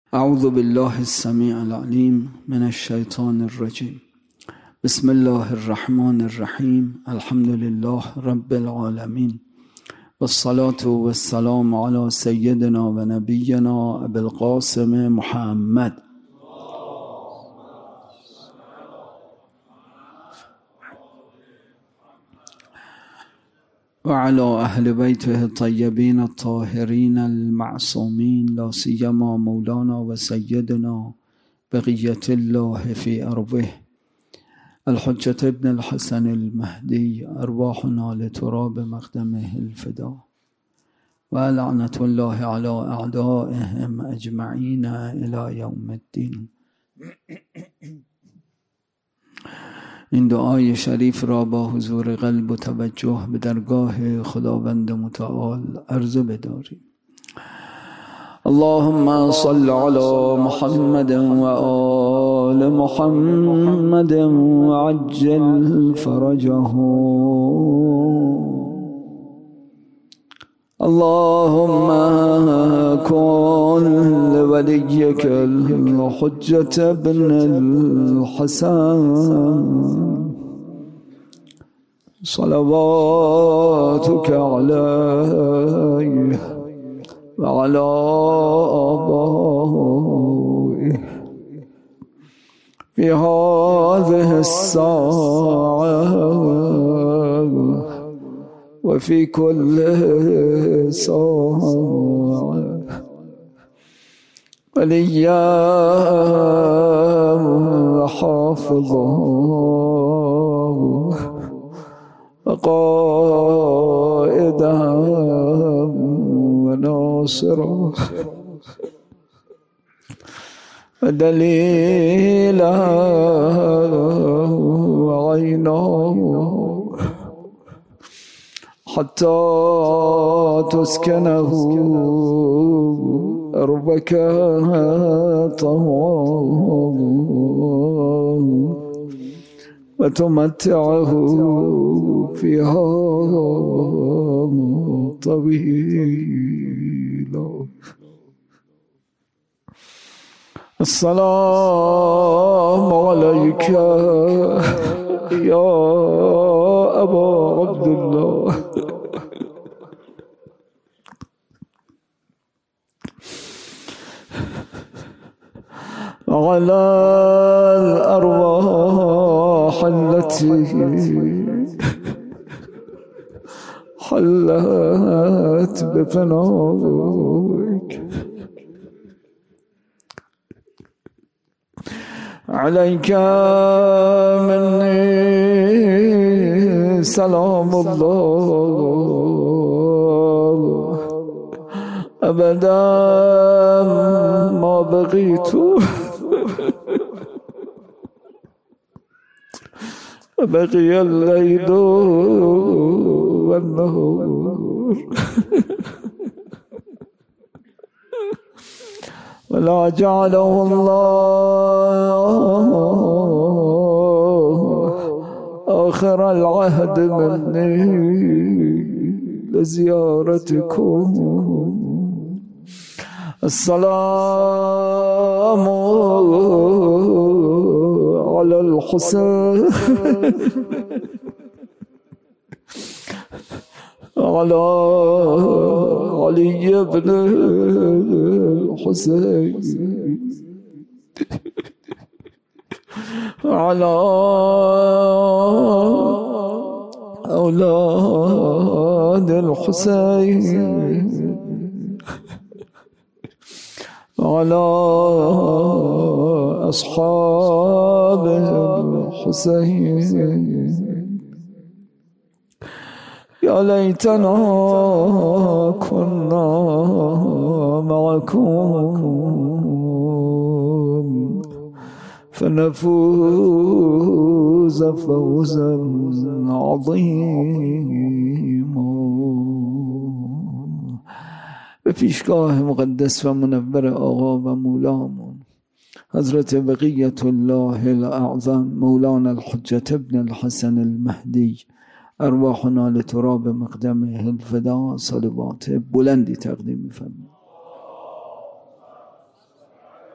اعوذ بالله السمیع العلیم من الشیطان الرجیم. بسم الله الرحمن الرحیم. الحمد لله رب العالمین والصلاة والسلام على سیدنا و نبینا ابی القاسم محمد وعلى أهل بيته الطيبين الطاهرين المعصومين لا سيما مولانا وسيدنا بقية الله في أرضه الحجة ابن الحسن المهدي أرواحنا لتراب مقدمه الفداء ولعنة الله على أعدائهم أجمعين إلى يوم الدين. این دعای شریف را با حضور قلب و توجه به درگاه خداوند متعال عرضه بداریم. اللهم صل على محمد و آل محمد وعجل فرجهم. اللهم كن لوليك الحجة بن الحسن صلواتك عليه وعلى آبائه في هذه الساعة وفي كل ساعة وليا وحافظا وقائدا وناصرا ودليلا وعينا حتى تسكنه أرضك طوعا وتمتعه فيها طويلا. السلام عليك يا أبا عبد الله وعلى الأرواح التي حلت بفنائك. عليك مني سلام الله أبدا ما بقيت بقي الليل والنهار ولا جعله الله آخر العهد مني لزيارتكم. السلام على الحسين على علي بن الحسين على أولاد الحسين على أصحاب الحسين. يا ليتنا كنا معكم فنفوز فوزا عظيما. به پیشگاه مقدس و منور آقا و مولامون حضرت بقیت الله الاعظم مولانا الحجة ابن الحسن المهدی ارواحنا لتراب مقدمه الفدا صلوات بلندی تقدیم می‌فرماییم.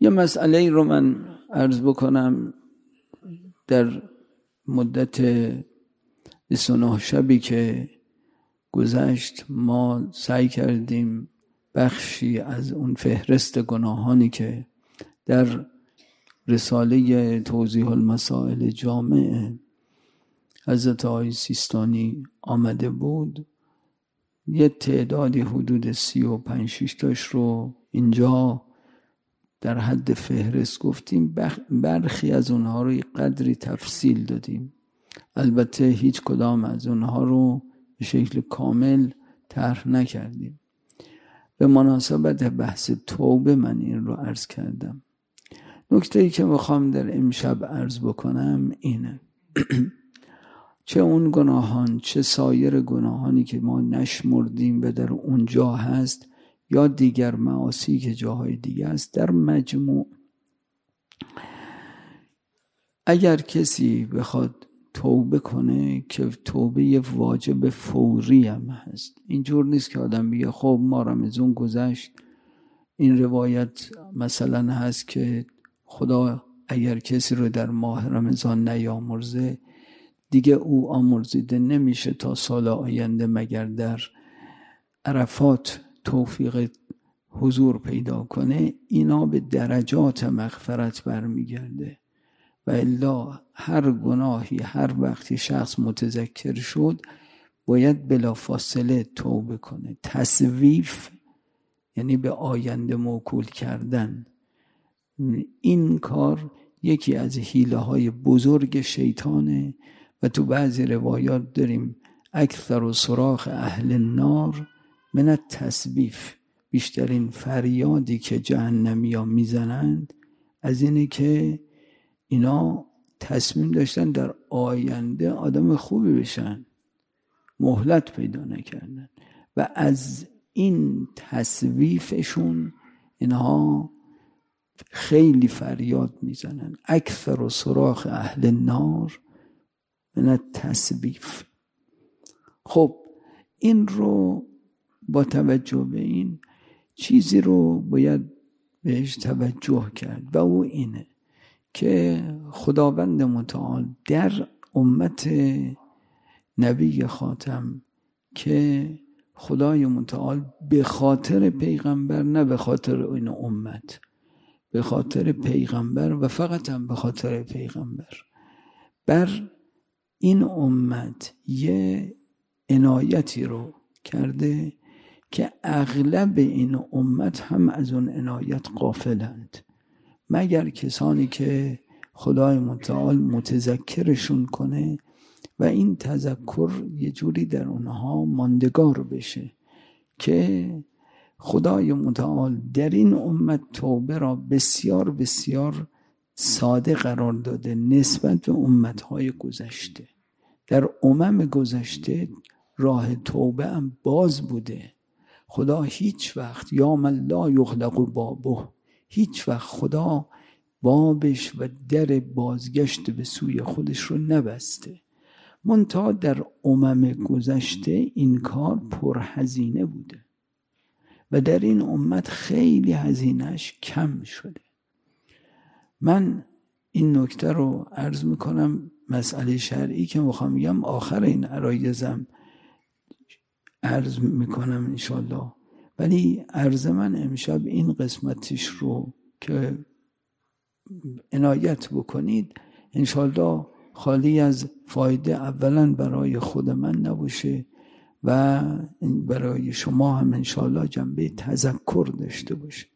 یه مسئله رو من عرض بکنم. در مدت 29 شبی که گذشت ما سعی کردیم بخشی از اون فهرست گناهانی که در رساله توضیح المسائل جامع حضرت آقای سیستانی آمده بود، یه تعدادی حدود 35 تاش رو اینجا در حد فهرست گفتیم. برخی از اونها رو قدری تفصیل دادیم. البته هیچ کدام از اونها رو به شکل کامل طرح نکردیم. به مناسبت بحث توبه من این رو عرض کردم. نکته‌ای که میخوام در امشب عرض بکنم اینه چه اون گناهان چه سایر گناهانی که ما نشمردیم و در اونجا هست یا دیگر معاصی که جاهای دیگه است، در مجموع اگر کسی بخواد توبه کنه که توبه واجب فوری هم هست. اینجور نیست که آدم بگه خب ما رمضان گذشت، این روایت مثلا هست که خدا اگر کسی رو در ماه رمضان نیامرزه دیگه او آمرزیده نمیشه تا سال آینده مگر در عرفات توفیق حضور پیدا کنه. اینا به درجات مغفرت برمیگرده و الا هر گناهی هر وقتی شخص متذکر شد باید بلافاصله توبه کنه. تسویف یعنی به آینده موکول کردن. این کار یکی از حیله های بزرگ شیطانه و تو بعضی روایات داریم اکثر و صراخ اهل النار من التسویف، بیشترین فریادی که جهنمی ها میزنند از اینه که اینا تصمیم داشتن در آینده آدم خوبی بشن، مهلت پیدا نکردن و از این تسویفشون اینها خیلی فریاد میزنن. اکثر و صراخ اهل النار من التسویف. خب این رو با توجه به این چیزی رو باید بهش توجه کرد و او اینه که خداوند متعال در امت نبی خاتم که خدای متعال به خاطر پیغمبر، نه به خاطر این امت، به خاطر پیغمبر و فقط هم به خاطر پیغمبر بر این امت یه عنایتی رو کرده که اغلب این امت هم از اون عنایت غافلند، مگر کسانی که خدای متعال متذکرشون کنه و این تذکر یه جوری در اونها ماندگار بشه که خدای متعال در این امت توبه را بسیار بسیار ساده قرار داده نسبت به امتهای گذشته. در گذشته راه توبه هم باز بوده. خدا هیچ وقت یا من لا یغلق بابه، هیچ وقت خدا بابش و در بازگشت به سوی خودش رو نبسته. منتها در گذشته این کار پرهزینه بوده و در این امت خیلی هزینهش کم شده. من این نکته رو عرض میکنم، مسئله شرعی که میخوام بگم آخر این عرایزم عرض میکنم انشالله، ولی عرض من امشب این قسمتش رو که عنایت بکنید انشالله خالی از فایده اولا برای خود من نباشه و برای شما هم انشالله جنبه تذکر داشته باشه.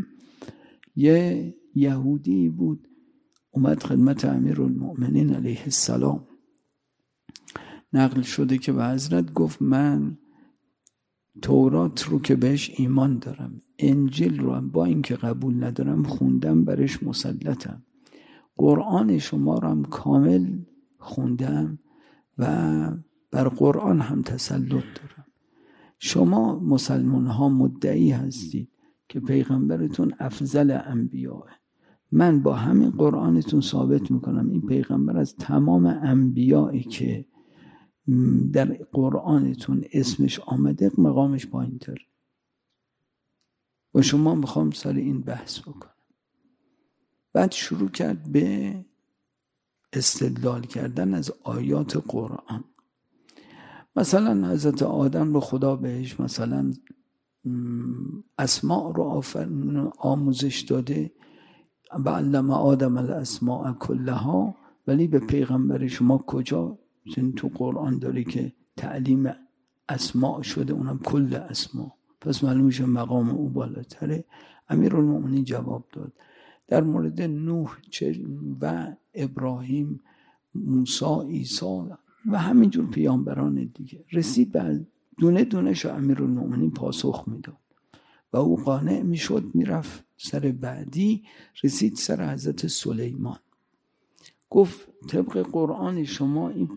یه یهودی بود اومد خدمت امیرالمؤمنین علیه السلام، نقل شده که به حضرت گفت من تورات رو که بهش ایمان دارم، انجیل رو هم با اینکه قبول ندارم خوندم برش مسلطم، قرآن شما رو هم کامل خوندم و بر قرآن هم تسلط دارم. شما مسلمان ها مدعی هستید که پیغمبرتون افضل انبیاء، من با همین قرآنتون ثابت میکنم این پیغمبر از تمام انبیایی که در قرآنتون اسمش آمده مقامش پایین تر. و شما میخوام سر این بحث بکنم. بعد شروع کرد به استدلال کردن از آیات قرآن. مثلا حضرت آدم رو خدا بهش مثلا اسماء رو آموزش داده، و علم آدم الاسماء کلها، ولی به پیغمبر شما کجا تو قرآن داره که تعلیم اسماء شده، اونم کل اسماء؟ پس معلوم میشه مقام او بالاتره. امیرالمومنین جواب داد در مورد نوح و ابراهیم، موسی، عیسی و همینجور پیامبران دیگه. رسید به دونه دونه شو امیرالمومنین پاسخ میداد و او قانع میشد، میرفت سر بعدی. رسید سر حضرت سلیمان، گفت طبق قرآن شما این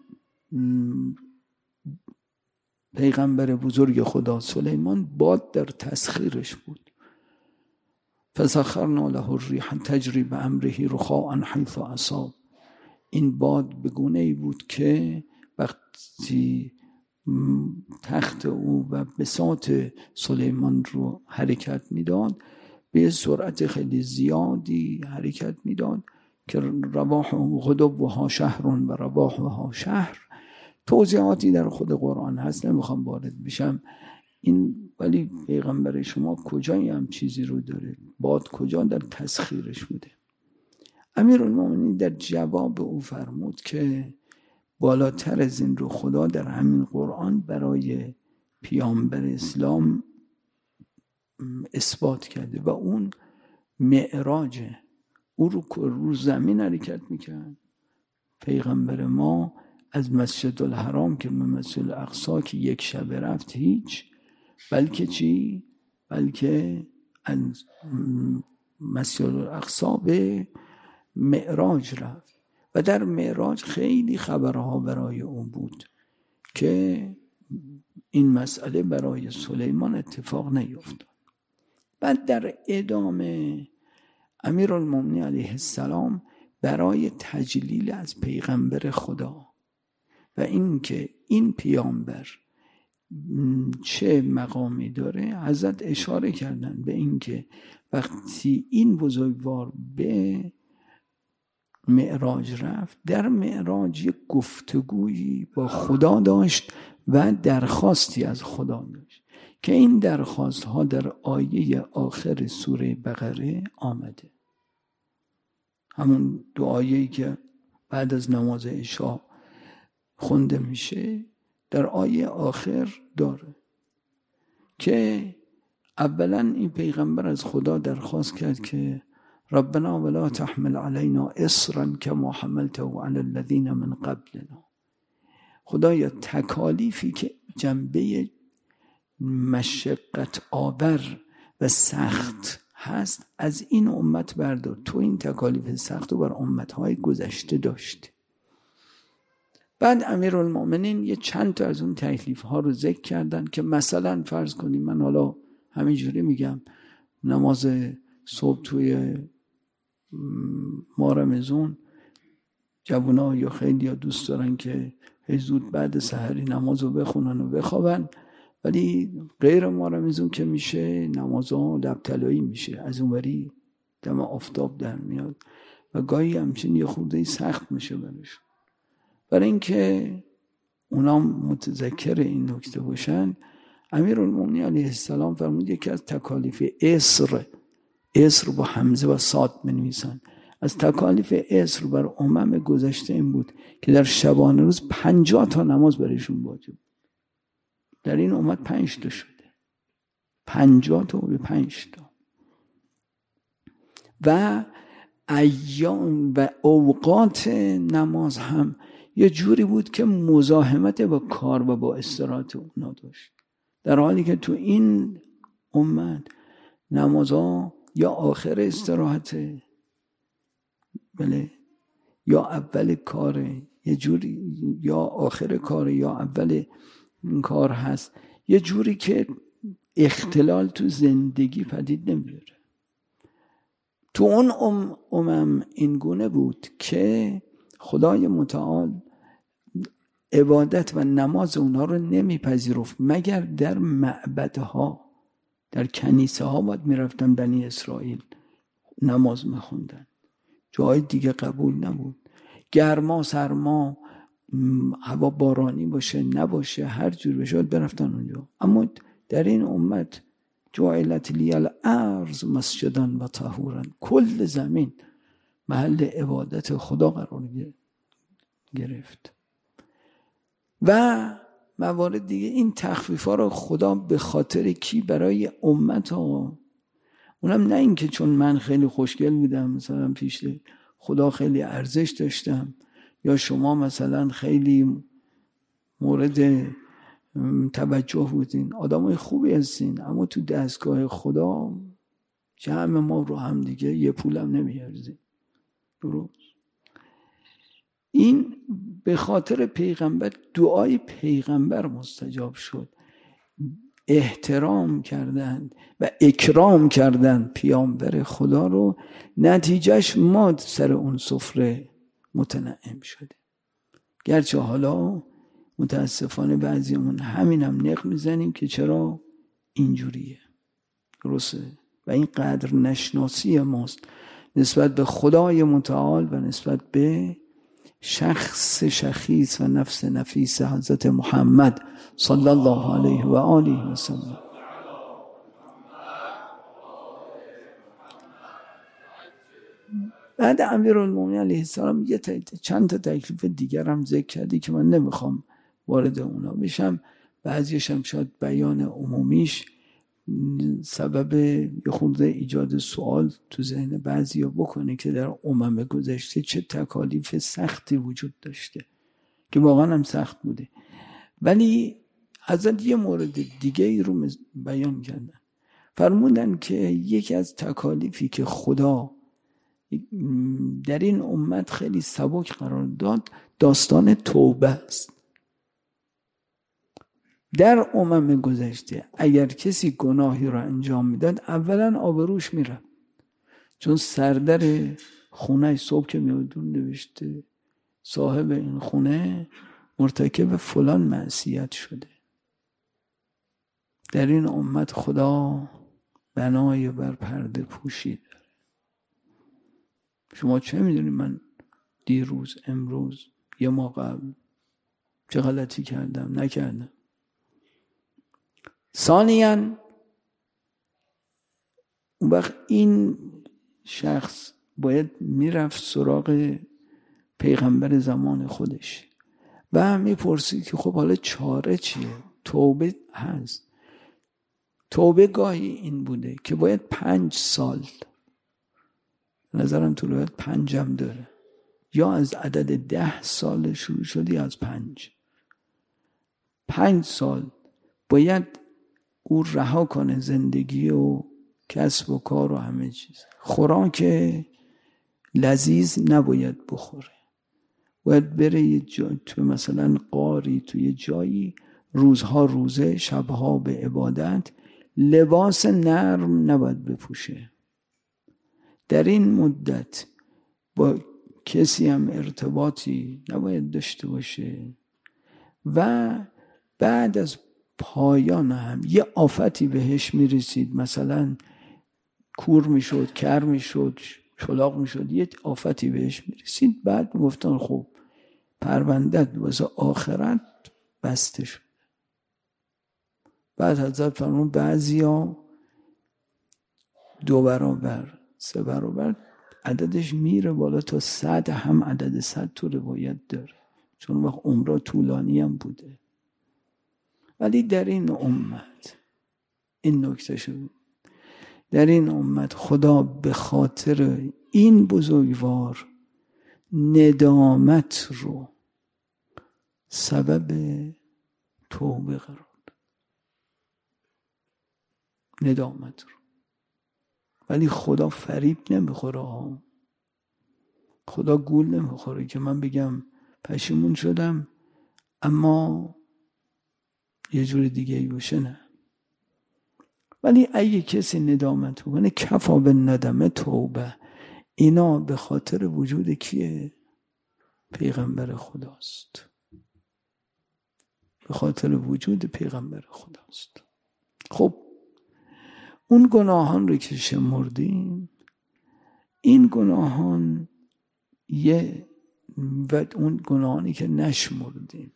پیغمبر بزرگ خدا سلیمان باد در تسخیرش بود. فسخرنا له الریح تجری بامره رخاء حیث اصاب. این باد به گونه‌ای بود که وقتی تخت او و بساط سلیمان رو حرکت میداد به سرعت خیلی زیادی حرکت میداد که رواح غدوها شهر و رواحها شهر. توضیحاتی در خود قرآن هست، نمیخوام وارد بشم این، ولی پیغمبر شما کجایی هم چیزی رو داره؟ باد کجا در تسخیرش بوده؟ امیرالمومنین در جواب او فرمود که بالاتر از این رو خدا در همین قرآن برای پیامبر اسلام اثبات کرده و اون معراجه. او رو زمین حرکت میکرد. پیغمبر ما از مسجد الحرام که به مسجد الاقصی که یک شبه رفت هیچ، بلکه چی؟ بلکه از مسجد الاقصی به معراج رفت و در معراج خیلی خبرها برای او بود که این مسئله برای سلیمان اتفاق نیفتاد. بعد در ادامه امیرالمومنین علیه السلام برای تجلیل از پیغمبر خدا و اینکه این پیامبر چه مقامی داره، حضرت اشاره کردن به اینکه وقتی این بزرگوار به معراج رفت، در معراج یک گفتگویی با خدا داشت و درخواستی از خدا داشت که این درخواست ها در آیه آخر سوره بقره آمده. همون دو آیه‌ای که بعد از نماز عشا خونده میشه در آیه آخر داره که اولا این پیغمبر از خدا درخواست کرد که ربنا ولا تحمل علينا اصرا كما حملته على الذين من قبلنا. خدایا تکالیفی که جنبه مشقت آور و سخت هست از این امت بردار. تو این تکالیف سخت رو بر امتهای گذشته داشتی. بعد امیرالمومنین یه چند تا از اون تکلیف ها رو ذکر کردن که مثلا فرض کنیم، من حالا همینجوری میگم، نماز صبح توی ماه رمضان جوونا یا خیلی یا دوست دارن که زود بعد سحری نماز رو بخونن و بخوابن، ولی غیر ماه رمضان که میشه نمازها لب‌طلایی میشه، از اونوری دم آفتاب در میاد و گاهی همچین یه خورده سخت میشه برشون. برای اینکه اونا متذکر این نکته باشن، امیرالمومنین علیه السلام فرمود یکی از تکالیف اسر با حمزه و صاد می‌نویسن، از تکالیف اسر بر امم گذشته این بود که در شبانه روز 50 تا نماز برایشون واجب. در این امت 5 تا شده، 50 تا به 5 تا. و ایام و اوقات نماز هم یه جوری بود که مزاحمت با کار و با استراحت اونا داشت، در حالی که تو این امت نمازها یا آخر استراحته، بله، یا اول کاره، یه جوری یا آخر کاره یا اول کار هست، یه جوری که اختلال تو زندگی پدید نمیاره. تو اون امم این گونه بود که خدای متعال عبادت و نماز اونها رو نمیپذیرفت مگر در معبدها، در کنیسه ها باید میرفتن بنی اسرائیل نماز میخوندن. جای دیگه قبول نبود. گرما سرما، هوا بارانی باشه نباشه، هر جور بشه برفتن اونجا. اما در این امت جعلت لی الارض مسجدا و طهورا، کل زمین محل عبادت خدا قرار گرفت. و موارد دیگه، این تخفیفا رو خدا به خاطر کی؟ برای امت ها. اونم نه این که چون من خیلی خوشگل بودم مثلا پیش خدا خیلی ارزش داشتم، یا شما مثلا خیلی مورد توجه بودین، آدمای خوبی هستین، اما تو دستگاه خدا جمع ما رو هم دیگه یه پولم نمیارزین. درست؟ این به خاطر پیغمبر، دعای پیغمبر مستجاب شد. احترام کردن و اکرام کردن پیامبر خدا رو، نتیجهش ما سر اون سفره متنعم شده. گرچه حالا متاسفانه بعضیمون همینم نق میزنیم که چرا اینجوریه. درسته؟ و این قدر نشناسی ماست نسبت به خدای متعال و نسبت به شخص شخیص و نفس نفیس حضرت محمد صلی الله علیه و آله و سلم. بعد امیرالمومنین علیه السلام چند تا تکلیف دیگر هم ذکر کردی که من نمیخوام وارد اونا بشم. بعضیش هم شاید بیان عمومیش سبب یه خورده ایجاد سوال تو ذهن بعضیا بکنه که در امم گذشته چه تکالیف سختی وجود داشته، که واقعا هم سخت بوده. ولی حضرت یه مورد دیگه ای رو بیان کردن. فرمودن که یکی از تکالیفی که خدا در این امت خیلی سبک قرار داد داستان توبه است. در امم گذشته اگر کسی گناهی رو انجام میداد اولا آبروش میره، چون سردر خونه صبح که میادون نوشته صاحب این خونه مرتکب فلان معصیت شده. در این امت خدا بنای بر پرده پوشید. شما چه میدونید من دیروز امروز یه ماه قبل چه غلطی کردم نکردم؟ ثانیاً اون وقت این شخص باید میرفت سراغ پیغمبر زمان خودش و میپرسید که خب حالا چاره چیه؟ توبه هست. توبه گاهی این بوده که باید 5 سال، نظرم طولویت 5 هم داره، یا از عدد 10 سال شروع شدی از 5 سال باید او رها کنه زندگی و کسب و کار و همه چیز. خوراک لذیذ نباید بخوره، باید بره یه جای تو مثلا قاری تو یه جایی روزها روزه شبها به عبادت، لباس نرم نباید بپوشه. در این مدت با کسی هم ارتباطی نباید داشته باشه و بعد از پایان هم یه آفتی بهش میرسید، مثلا کور میشد، کر میشد، شلاق میشد، یه آفتی بهش میرسید، بعد میگفتن خب پروندت واسه آخرت بسته شد. بعد حضرت فرمون بعضیا 2 برابر 3 برابر عددش میره بالا تا 100 هم عدد 100 تو روایت داره، چون وقت عمره طولانی هم بوده. ولی در این امت این نکته شد، در این امت خدا به خاطر این بزرگوار ندامت رو سبب توبه قرار داد. ندامت رو. ولی خدا فریب نمیخوره، خدا گول نمیخوره که من بگم پشیمون شدم اما یه جور دیگه ای باشه. نه. ولی اگه کسی ندامت بکنه کفا به ندمه توبه، اینا به خاطر وجود کیه؟ پیغمبر خداست. به خاطر وجود پیغمبر خداست. خب اون گناهان رو که شمردیم، این گناهان و اون گناهانی که نشمردیم،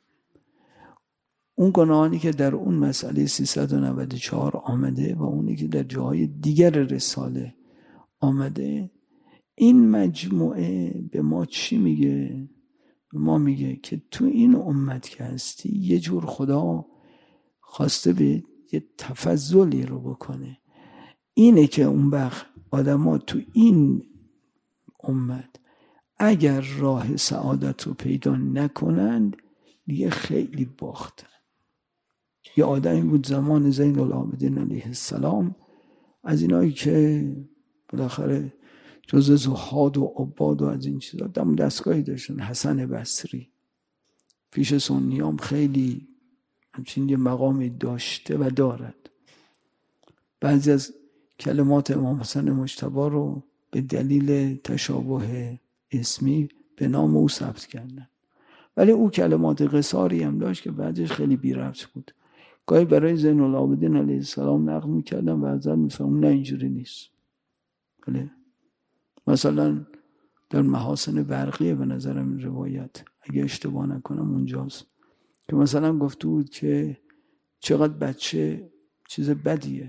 اون گناهانی که در اون مسئله 394 آمده و اونی که در جاهای دیگر رساله آمده، این مجموعه به ما چی میگه؟ به ما میگه که تو این امت که هستی یه جور خدا خواسته به یه تفضلی رو بکنه. اینه که اون وقت آدما تو این امت اگر راه سعادت رو پیدا نکنند دیگه خیلی باختن. یه آدمی بود زمان زین العابدین علیه السلام، از اینایی که بالاخره جز زهاد و عباد و از این چیزا دم دستگاهی داشتن، حسن بصری پیش سنیام خیلی همچین یه مقامی داشته و دارد. بعضی از کلمات امام حسن مجتبی رو به دلیل تشابه اسمی به نام او ثبت کردن، ولی او کلمات قصاری هم داشت که بعدش خیلی بی ربط بود. گاهی برای زین العابدین علیه السلام نقل میکردن و ازن میفهمون نه اینجوری نیست. بله مثلا در محاسن برقیه به نظرم این روایت، اگه اشتباه نکنم اونجاست، که مثلا گفته بود که چقدر بچه چیز بدیه،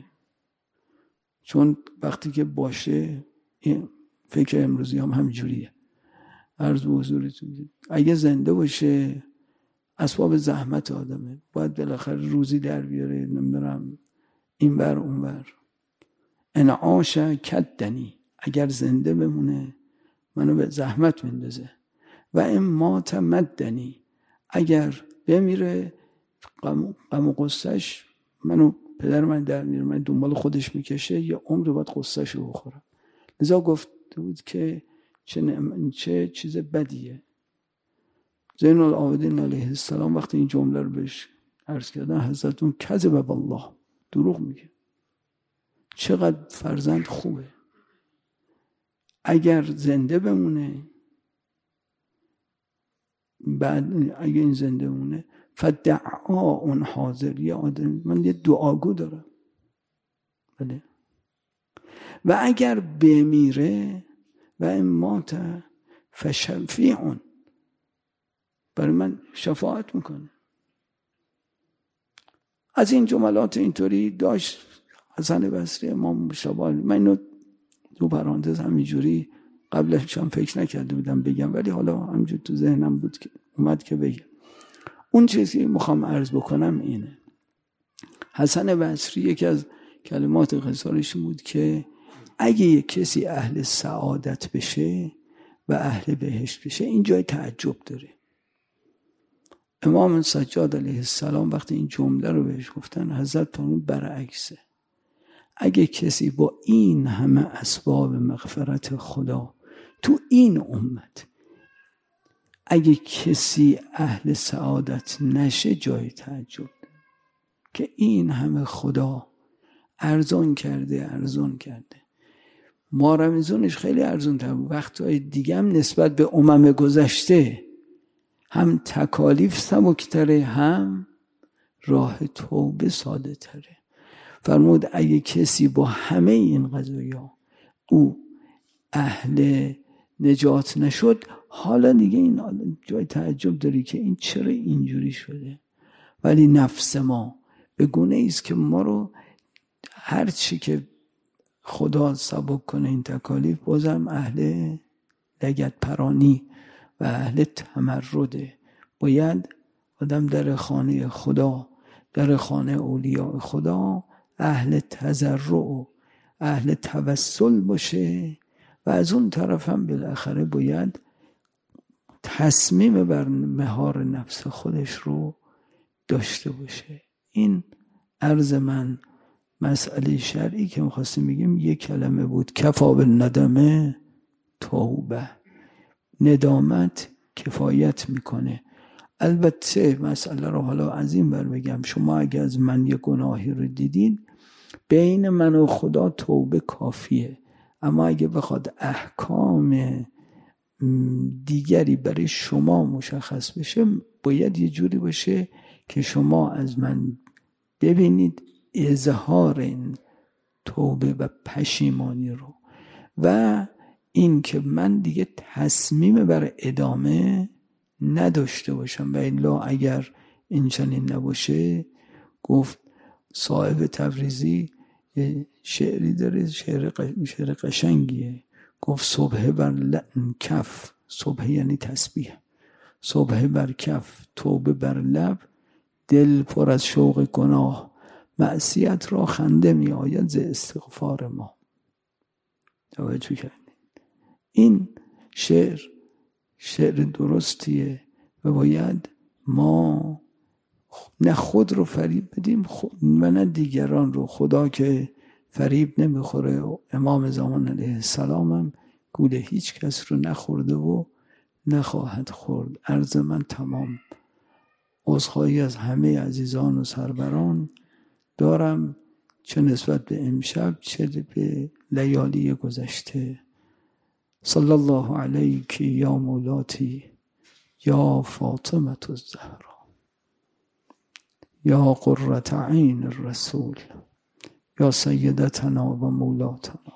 چون وقتی که باشه، این فکر امروزی هم همینجوریه، عرض به حضورتون اگه زنده باشه اسباب زحمت آدمه، باید بالاخره روزی در بیاره، نمیدونم این بر اون بر. انعاش کدنی، اگر زنده بمونه منو به زحمت میندازه، و اما تمدنی، اگر بمیره غم و غصهش منو، پدر من در میره، من دنبال خودش میکشه، یه عمر باید غصهش رو بخورم. لذا گفته بود که چه چیز بدیه. زین العابدین علیه السلام وقتی این جمله رو بهش عرض کردن، حضرتون کذب بالله، دروغ میگه، چقدر فرزند خوبه، اگر زنده بمونه، بعد اگه این زنده بمونه فدعا اون حاضر، یه آدم، من یه دعاگو دارم، بله، و اگر بمیره و امات فشفیعون، برای من شفاعت میکنه. از این جملات اینطوری داشت حسن بصری امام مشابه. من اینو دو پرانتز همینجوری قبلش هم فکر نکرده بودم بگم، ولی حالا همینجور تو ذهنم بود که اومد که بگم. اون چیزی که میخوام عرض بکنم اینه، حسن بصری یکی از کلمات قصارش بود که اگه یک کسی اهل سعادت بشه و اهل بهشت بشه، این جای تعجب داره. امام سجاد علیه السلام وقتی این جمله رو بهش گفتن، حضرت فرمود برعکسه، اگه کسی با این همه اسباب مغفرت خدا تو این امت، اگه کسی اهل سعادت نشه، جای تعجب که این همه خدا ارزان کرده. ما رمضانش خیلی ارزان تر بود، وقتهای دیگه هم نسبت به امم گذشته هم تکالیف سبکتره، هم راه توبه ساده تره. فرمود اگه کسی با همه این قضایا او اهل نجات نشد، حالا دیگه این جای تعجب داری که این چرا اینجوری شده. ولی نفس ما به گونه ایست که ما رو هر چی که خدا سبک کنه این تکالیف، بازم اهل لگد پرانی و اهل تمرده. باید آدم در خانه خدا، در خانه اولیاء خدا، اهل تضرع و اهل توسل باشه، و از اون طرف هم بالاخره باید تصمیم بر مهار نفس خودش رو داشته باشه. این عرض من مسئله شرعی که می‌خواستیم بگیم یک کلمه بود، کفا بالندمه توبه، ندامت کفایت میکنه. البته مسئله رو حالا از این بر بگم، شما اگه از من یه گناهی رو دیدین، بین من و خدا توبه کافیه، اما اگه بخواد احکام دیگری برای شما مشخص بشه، باید یه جوری باشه که شما از من ببینید اظهار این توبه و پشیمانی رو، و این که من دیگه تصمیم بر ادامه نداشته باشم و الا اگر این چنین نباشه، گفت صاحب تبریزی یه شعری داره، شعر قشنگیه، گفت صبح بر کف، صبح یعنی تسبیح، صبح بر کف توبه بر لب، دل پر از شوق گناه، معصیت را خنده می آید ز استغفار ما. توجه کردین؟ این شعر درستیه و باید ما نه خود رو فریب بدیم و نه دیگران رو. خدا که فریب نمیخوره و امام زمان علیه السلام هم گول هیچ کس رو نخورده و نخواهد خورد. عرض من تمام. عذرخواهی از همه عزیزان و سروران دارم، چه نسبت به امشب چه به لیالی گذشته. صلی الله علیک یا مولاتی یا فاطمه الزهرا یا قرة عین الرسول یا سیدتنا و مولاتنا،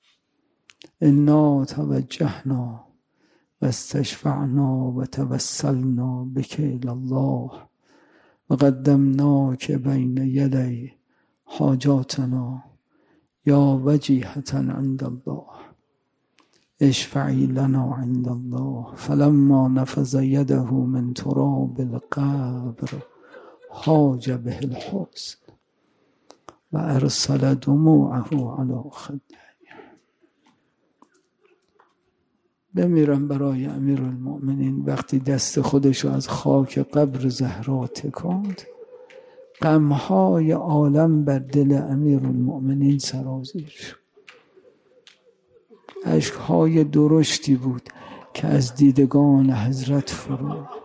انا توجهنا و استشفعنا و توسلنا بک الی الله و قدمناک بین یدی حاجاتنا یا وجیهة عند الله، اشفعی لنا عند الله. فلما نفذ یده من تراب القبر حاج به الحزن و ارسل دموعه علی خده. بمیرم برای امیرالمؤمنین. وقتی دست خودشو از خاک قبر زهرا تکاند، غمهای عالم بر دل امیرالمؤمنین سرازیر شد. اشکهای درشتی بود که از دیدگان حضرت فرو ریخت.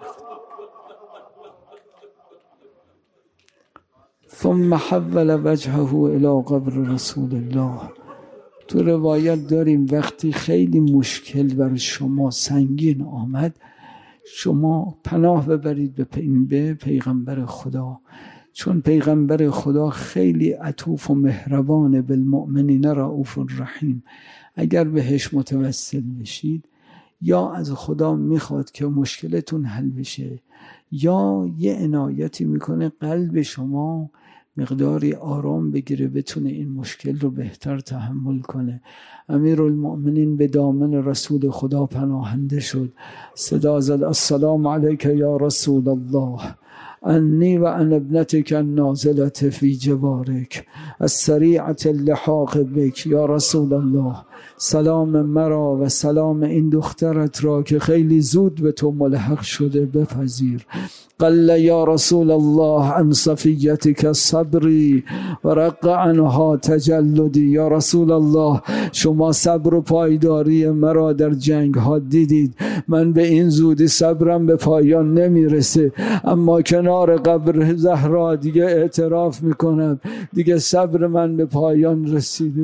ثم حول وجهه الی قبر رسول الله. تو روایت داریم وقتی خیلی مشکل بر شما سنگین آمد، شما پناه ببرید به پیغمبر خدا، چون پیغمبر خدا خیلی عطوف و مهربان، بالمؤمنین رؤوف رحیم. اگر بهش متوسل بشید، یا از خدا میخواد که مشکلتون حل بشه، یا یه عنایتی میکنه قلب شما مقداری آرام بگیره، بتونه این مشکل رو بهتر تحمل کنه. امیرالمؤمنین به دامن رسول خدا پناهنده شد، صدا زد السلام علیک یا رسول الله، انی و ان ابنتک النازلة فی جوارک السریعة اللحاق بک. یا رسول الله، سلام مرا و سلام این دخترت را که خیلی زود به تو ملحق شده بپذیر. قل یا رسول الله عن صفیتک صبری و رق عنها تجلدی. یا رسول الله، شما صبر و پایداری مرا در جنگ ها دیدید، من به این زودی صبرم به پایان نمیرسه، اما کنار قبر زهرا دیگه اعتراف میکنم دیگه صبر من به پایان رسیده.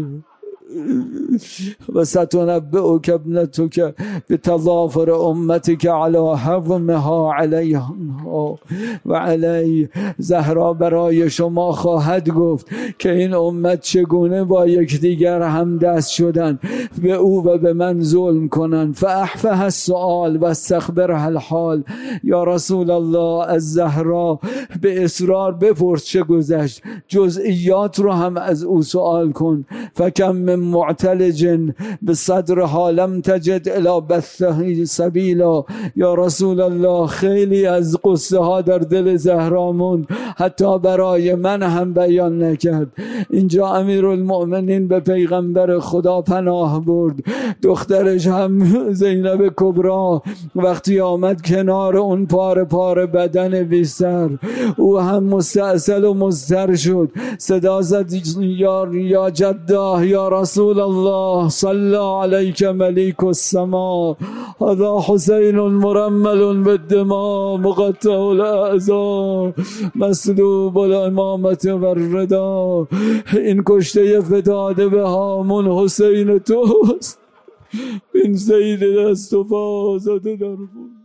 و ستنبئک ابنتک بتظافر امتک علی حظمها علیها و علی. زهرا برای شما خواهد گفت که این امت چگونه با یکدیگر همدست شدن، به او و به من ظلم کنن. فاحفظ السؤال و استخبرها الحال. یا رسول الله، از زهرا به اصرار بپرس چه گذشت، جزئیات رو هم از او سوال کن. فکم من معتلج به صدرها لم تجد الی بثه سبیلا. یا رسول الله، خیلی از قصه ها در دل زهرا موند، حتی برای من هم بیان نکرد. اینجا امیرالمؤمنین به پیغمبر خدا پناه برد. دخترش هم زینب کبرا وقتی آمد کنار اون پاره پاره بدن بیسر، او هم مستعسل و مضطر شد، صدا زد یا جده یا رسول الله، صلی علیک ملیک السما، هذا حسین مرمل بالدماء مقطع الاعضاء مسلوب الامامة والردا. این کشته فتاده به هامون حسین توست، این سید دست و پا زده در بود.